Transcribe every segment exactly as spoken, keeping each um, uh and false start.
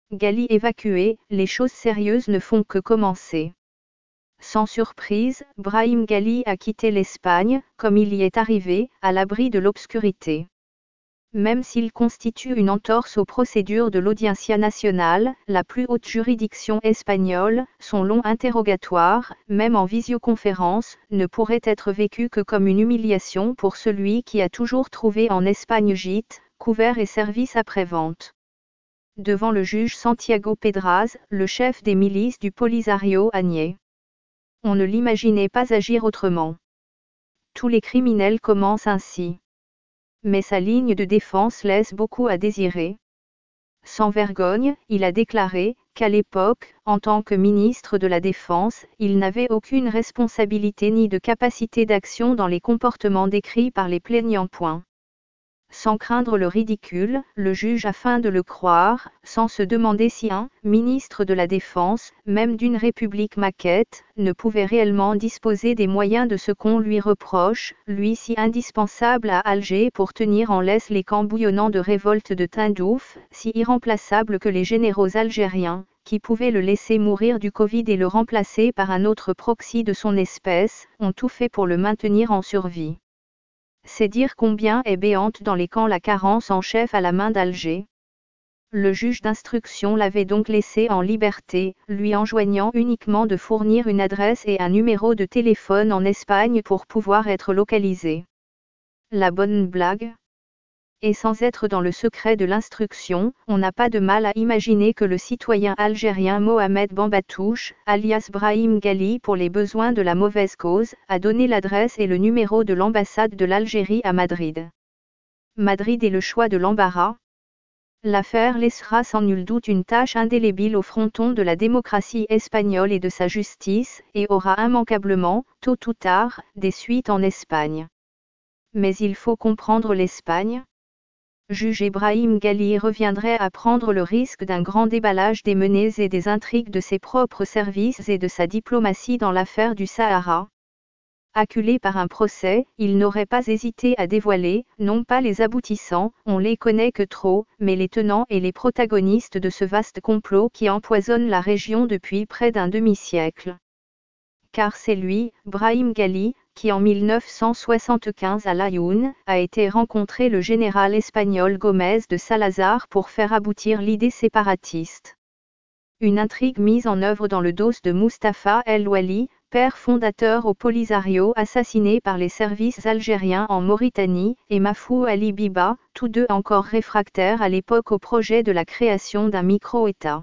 Gali évacué, les choses sérieuses ne font que commencer. Sans surprise, Brahim Gali a quitté l'Espagne, comme il y est arrivé, à l'abri de l'obscurité. Même s'il constitue une entorse aux procédures de l'Audiencia Nacional, la plus haute juridiction espagnole, son long interrogatoire, même en visioconférence, ne pourrait être vécu que comme une humiliation pour celui qui a toujours trouvé en Espagne gîte, couvert et service après-vente. Devant le juge Santiago Pedraz, le chef des milices du Polisario a nié. On ne l'imaginait pas agir autrement. Tous les criminels commencent ainsi. Mais sa ligne de défense laisse beaucoup à désirer. Sans vergogne, il a déclaré qu'à l'époque, en tant que ministre de la Défense, il n'avait aucune responsabilité ni de capacité d'action dans les comportements décrits par les plaignants. Point. Sans craindre le ridicule, le juge afin de le croire, sans se demander si un ministre de la Défense, même d'une république maquette, ne pouvait réellement disposer des moyens de ce qu'on lui reproche, lui si indispensable à Alger pour tenir en laisse les camps bouillonnants de révolte de Tindouf, si irremplaçable que les généraux algériens, qui pouvaient le laisser mourir du Covid et le remplacer par un autre proxy de son espèce, ont tout fait pour le maintenir en survie. C'est dire combien est béante dans les camps la carence en chef à la main d'Alger. Le juge d'instruction l'avait donc laissé en liberté, lui enjoignant uniquement de fournir une adresse et un numéro de téléphone en Espagne pour pouvoir être localisé. La bonne blague ? Et sans être dans le secret de l'instruction, on n'a pas de mal à imaginer que le citoyen algérien Mohamed Bambatouche, alias Brahim Gali pour les besoins de la mauvaise cause, a donné l'adresse et le numéro de l'ambassade de l'Algérie à Madrid. Madrid est le choix de l'embarras. L'affaire laissera sans nul doute une tache indélébile au fronton de la démocratie espagnole et de sa justice, et aura immanquablement, tôt ou tard, des suites en Espagne. Mais il faut comprendre l'Espagne. Juge Ibrahim Gali reviendrait à prendre le risque d'un grand déballage des menées et des intrigues de ses propres services et de sa diplomatie dans l'affaire du Sahara. Acculé par un procès, il n'aurait pas hésité à dévoiler, non pas les aboutissants, on les connaît que trop, mais les tenants et les protagonistes de ce vaste complot qui empoisonne la région depuis près d'un demi-siècle. Car c'est lui, Brahim Gali, qui en mille neuf cent soixante-quinze à Laayoune, a été rencontrer le général espagnol Gómez de Salazar pour faire aboutir l'idée séparatiste. Une intrigue mise en œuvre dans le dos de Mustapha El Ouali, père fondateur au Polisario assassiné par les services algériens en Mauritanie, et Mafou Ali Biba, tous deux encore réfractaires à l'époque au projet de la création d'un micro-État.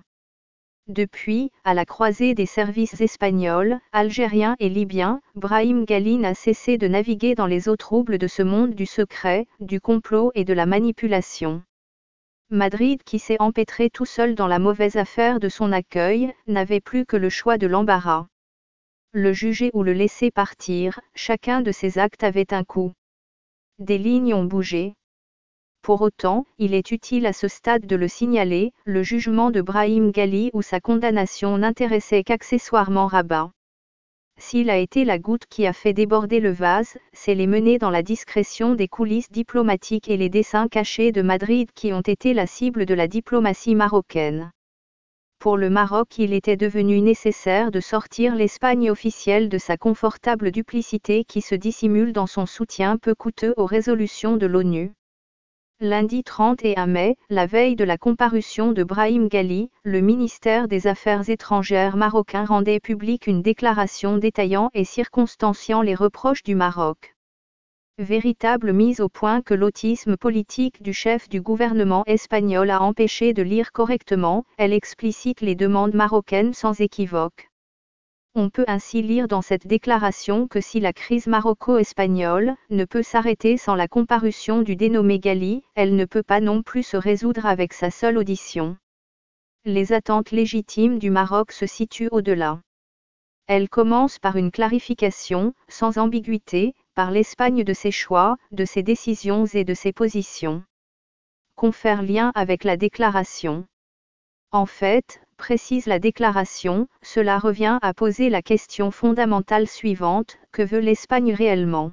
Depuis, à la croisée des services espagnols, algériens et libyens, Brahim Gali n'a cessé de naviguer dans les eaux troubles de ce monde du secret, du complot et de la manipulation. Madrid, qui s'est empêtré tout seul dans la mauvaise affaire de son accueil, n'avait plus que le choix de l'embarras. Le juger ou le laisser partir, chacun de ses actes avait un coût. Des lignes ont bougé. Pour autant, il est utile à ce stade de le signaler, le jugement de Brahim Gali ou sa condamnation n'intéressait qu'accessoirement Rabat. S'il a été la goutte qui a fait déborder le vase, c'est les menées dans la discrétion des coulisses diplomatiques et les dessins cachés de Madrid qui ont été la cible de la diplomatie marocaine. Pour le Maroc, il était devenu nécessaire de sortir l'Espagne officielle de sa confortable duplicité qui se dissimule dans son soutien peu coûteux aux résolutions de l'ONU. Lundi trente et un mai, la veille de la comparution de Brahim Gali, le ministère des Affaires étrangères marocain rendait publique une déclaration détaillant et circonstanciant les reproches du Maroc. Véritable mise au point que l'autisme politique du chef du gouvernement espagnol a empêché de lire correctement, elle explicite les demandes marocaines sans équivoque. On peut ainsi lire dans cette déclaration que si la crise maroco-espagnole ne peut s'arrêter sans la comparution du dénommé Gali, elle ne peut pas non plus se résoudre avec sa seule audition. Les attentes légitimes du Maroc se situent au-delà. Elle commence par une clarification, sans ambiguïté, par l'Espagne de ses choix, de ses décisions et de ses positions. Confère lien avec la déclaration. En fait, précise la déclaration, cela revient à poser la question fondamentale suivante, que veut l'Espagne réellement ?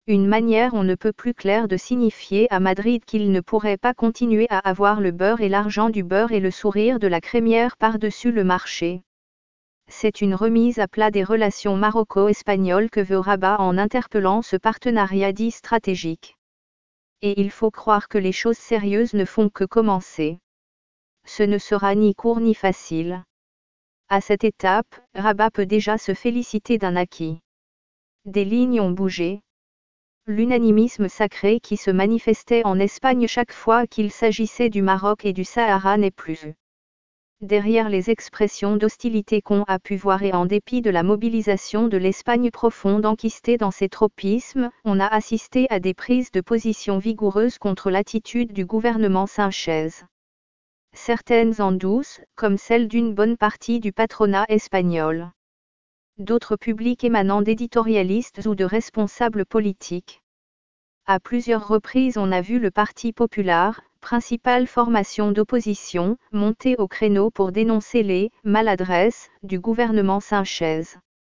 Une manière on ne peut plus claire de signifier à Madrid qu'il ne pourrait pas continuer à avoir le beurre et l'argent du beurre et le sourire de la crémière par-dessus le marché. C'est une remise à plat des relations maroco-espagnoles que veut Rabat en interpellant ce partenariat dit stratégique. Et il faut croire que les choses sérieuses ne font que commencer. Ce ne sera ni court ni facile. À cette étape, Rabat peut déjà se féliciter d'un acquis. Des lignes ont bougé. L'unanimisme sacré qui se manifestait en Espagne chaque fois qu'il s'agissait du Maroc et du Sahara n'est plus. Derrière les expressions d'hostilité qu'on a pu voir et en dépit de la mobilisation de l'Espagne profonde enquistée dans ses tropismes, on a assisté à des prises de position vigoureuses contre l'attitude du gouvernement Sánchez. Certaines en douce, comme celle d'une bonne partie du patronat espagnol. D'autres publics émanant d'éditorialistes ou de responsables politiques. À plusieurs reprises on a vu le Parti populaire, principale formation d'opposition, monter au créneau pour dénoncer les « maladresses » du gouvernement Sánchez.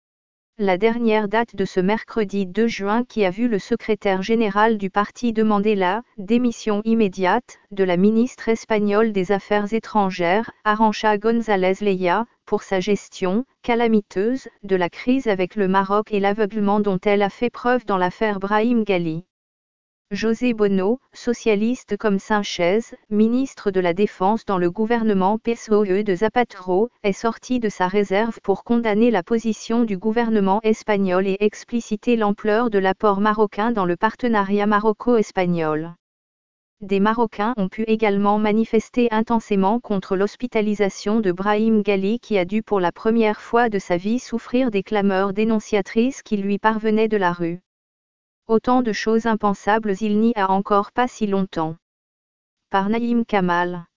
La dernière date de ce mercredi deux juin qui a vu le secrétaire général du parti demander la « démission immédiate » de la ministre espagnole des Affaires étrangères, Arantxa González Leia, pour sa gestion, calamiteuse, de la crise avec le Maroc et l'aveuglement dont elle a fait preuve dans l'affaire Brahim Ghali. José Bono, socialiste comme Sánchez, ministre de la Défense dans le gouvernement P S O E de Zapatero, est sorti de sa réserve pour condamner la position du gouvernement espagnol et expliciter l'ampleur de l'apport marocain dans le partenariat maroco-espagnol. Des Marocains ont pu également manifester intensément contre l'hospitalisation de Brahim Ghali qui a dû pour la première fois de sa vie souffrir des clameurs dénonciatrices qui lui parvenaient de la rue. Autant de choses impensables il n'y a encore pas si longtemps. Par Naïm Kamal.